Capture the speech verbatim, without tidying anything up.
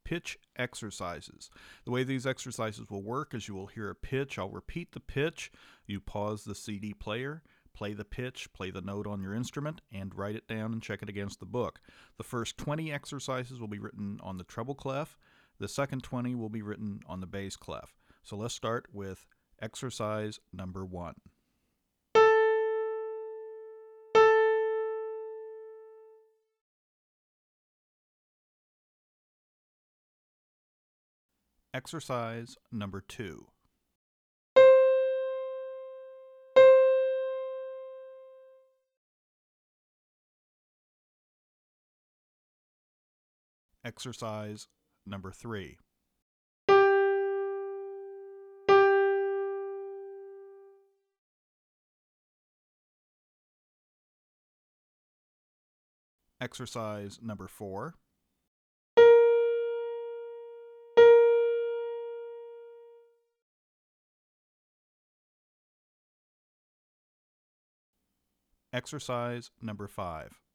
pitch exercises. The way these exercises will work is you will hear a pitch. I'll repeat the pitch. You pause the C D player, play the pitch, play the note on your instrument, and write it down and check it against the book. The first twenty exercises will be written on the treble clef. The second twenty will be written on the bass clef. So let's start with exercise number one. Exercise number two. Exercise number three. Exercise number four. Exercise number five.